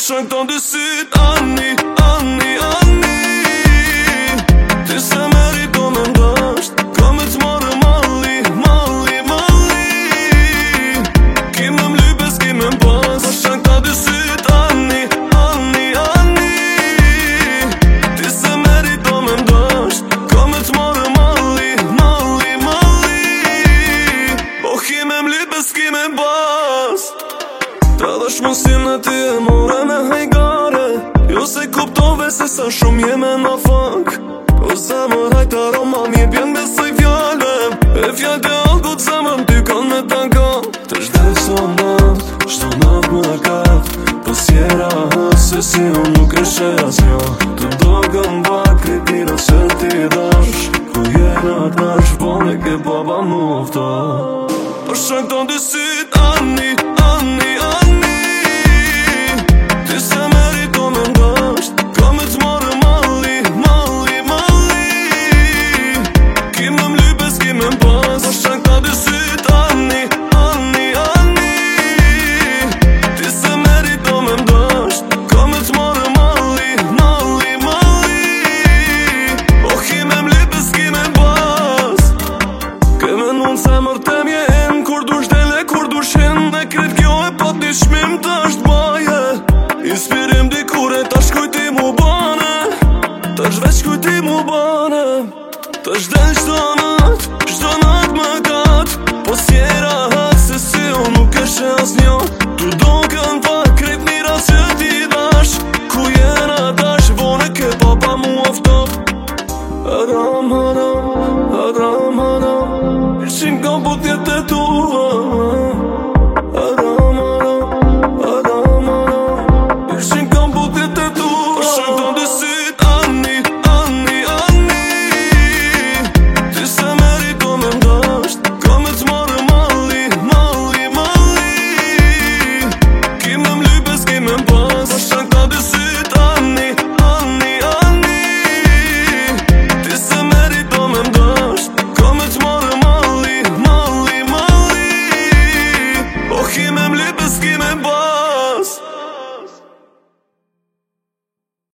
shën këto dy syt Ani, ani, ani Ti se merito me ndasht Ka me t'marrë malli, malli, malli Ki me m'lype s'ki me m'pas Po shën këto dy syt Ani, ani, ani Ti se merito me ndasht Ka me t'marrë malli, malli, malli Po ki me m'lype s'ki me m'pas Ta dhe shmosin e ti e more me hajgare Jo se kuptove se sa shumë jeme na fak O zemër hajt aroma mje bjen me saj fjale E fjall të algut zemër ty kanë me tanka Të shdej shto nat më kat Po sjera se si unë nuk e she as njo Të dogën bakri tira se ti dash Ku jena tash vone ke baba mufta Po shën këto dy syt Ani, ani, ani Ti se merito me ndasht Ka me t'marrë malli, malli, malli Ki me m'lype s'ki me m'pas Po shën këta dy syt Ani, ani, ani Ti se merito me ndasht Ka me t'marrë malli, malli, malli Po ki me m'lype s'ki me m'pas Ke me nun se mërë te mjen Kur dush dele, kur dush hen E kret kjo e pat një shmim të është baje Inspirim dikur e tash kujti mu bane Tash veç kujti mu bane Tash del qdo nat më gat Po sjera hat se si unë nuk e she as njo Tu do kën pa krejt mira që ti dash Ku jena tash vone ke papa mu aftop Adam, Adam, Adam, Adam Ishin kam po tjetë e tua